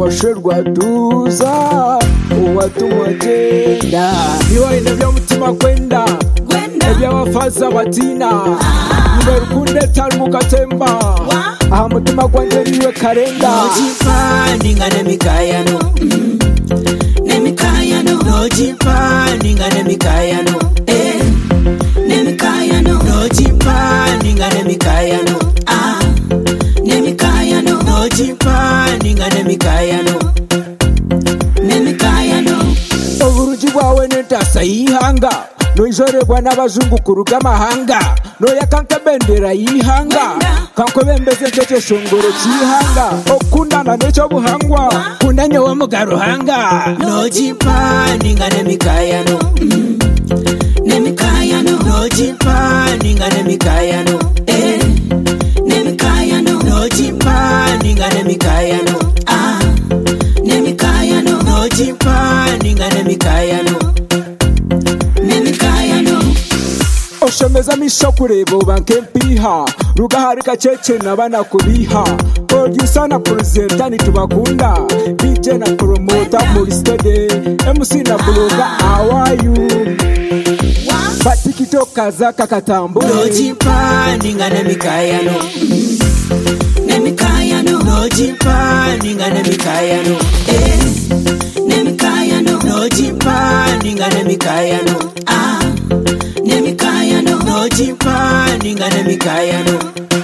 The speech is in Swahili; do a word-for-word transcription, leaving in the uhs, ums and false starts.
washerwa duza uwatumwa genda niwa ina vya mutima kwenda ebya wafaza batina niwe rukunde tari mukatemba aha mutima gwanje niwe karenda nojipandinga nemikayano nemikayano nojipandinga nemikayano eh nemikayano nojipandinga nemikayano ah nemikayano nojipandinga nemikayano nemikayano oburuji bwawe netasa yihanga noizorerwa n'abazungu ku rugamahanga noyakanka bendera yihanga kanko bembeze nteche shongoro cyihanga okundana n'ecyo buhangwa kunanye wo mugaruhanga nojipandinga nemikayano nemikayano nojipandinga nemikayano eh nemikayano nojipandinga nemikayano ah nemikayano nojipandinga nemikayano nemikayano oshemeza misho kurebo bankempiha rugaharika cheche nabana kubiha producer na presenter nitubakunda D J na promoter muri studio M C na blogger awayu Patikito kazaka katambo nojipandinga nemikayano nemikayano nojipandinga nemikayano eh nemikayano nojipandinga nemikayano ah nemikayano nojipandinga nemikayano